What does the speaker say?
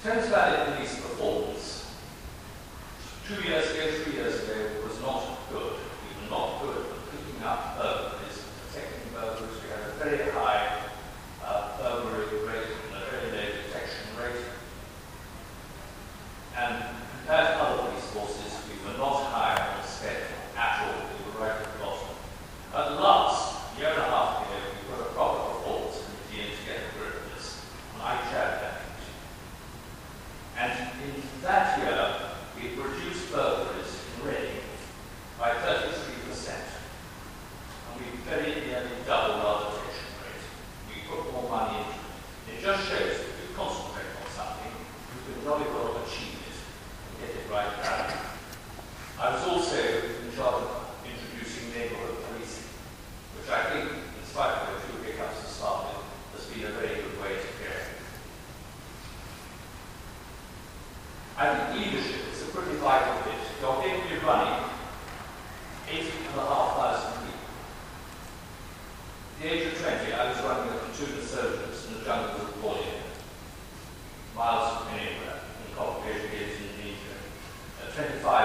Thames Valley Police performance 2 years ago, 3 years ago was not good. We were not good at picking up burglaries, detecting burglaries. We had a very high burglary rate and a very low detection rate. And compared to other police forces, we were not high on spec at all. We were right at the bottom. At last, a year and a half ago, we put a proper performance committee in to get a grip of this. And I chaired that committee. And in that year, we reduced burglaries in Reading by 33%. And we very nearly doubled our detection rate. We put more money into it. It just shows that if you concentrate on something, you can jolly well achieve it and get it right down. I was also in charge of introducing neighbourhood policing, which I think, in spite of a few hiccups to start with, has been a very good way to go. I think leadership is a pretty vital bit. You're going to be running 8,500 people. At the age of 20, I was running a platoon of soldiers in the jungles of Borneo, miles from anywhere, in complicated in Indonesia. At 25,